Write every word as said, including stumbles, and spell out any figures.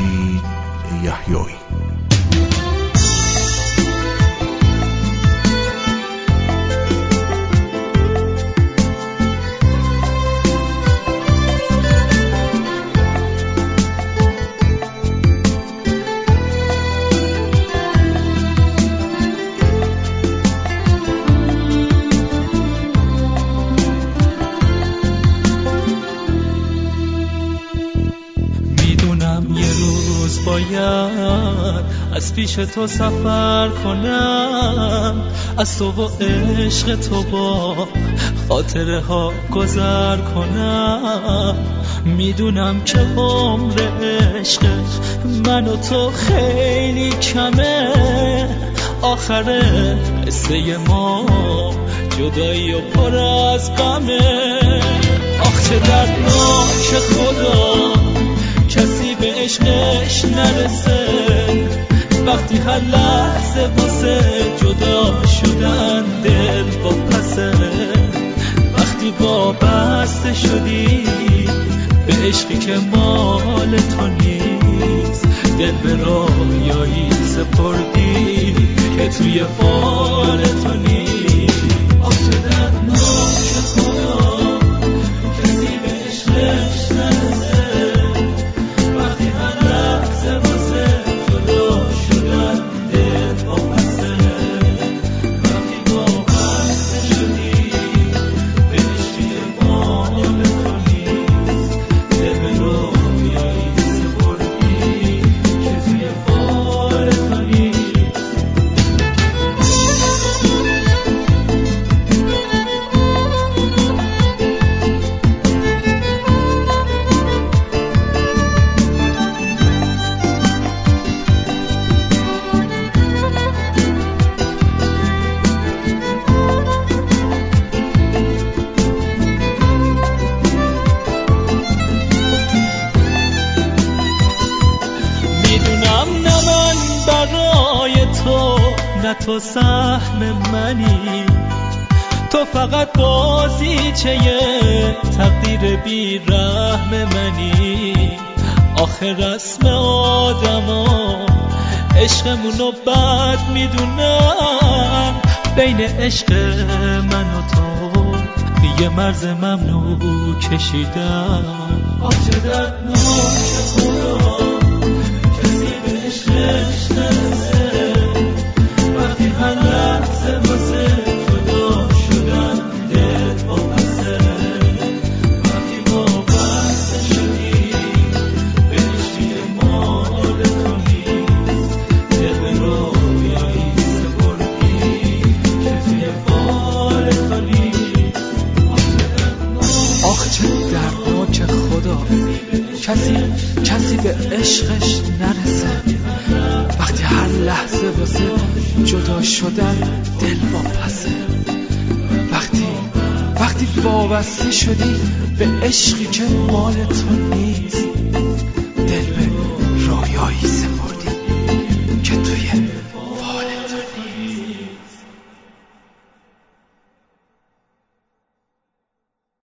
مجید یحیایی. باید از پیش تو سفر کنم، از تو و عشق تو با خاطره ها گذر کنم. میدونم که عمر عشق من و تو خیلی کمه، آخره قصه ما جدایی و پر از غمه. آخ چه دردناک خدا کسی به عشقش نرسه، وقتی هر لحظه واسه جدا شدن دل واپسه. وقتی وابسته شدی به عشقی که مال تو نیست، دل به رویایی سپردی که توی فال تو نیست. آخ چه دردناک خدا کسی به عشقش نرسه، تو سهم منی، تو فقط بازیچه تقدیر بی رحم منی. آخر رسم آدما عشقمونو بد میدونن، بین عشق من و تو یه مرز ممنوع کشیدن. آخ چه دردناک خدا کسی به عشقش نرسه، هر لحظه واسه جدا شدن دل واپسه. وقتی وابسته شدی به عشقی مال تو نیست، دل به رویایی سپردی که توی فال تو نیست. آخ چه دردناک خدا کسی کسی به عشقش نرسه، وقتی هر لحظه واسه جدا شدن دل واپسه. وقتی وقتی وابسته شدی به عشقی که مال تو نیست، دل به رویایی سپردی که توی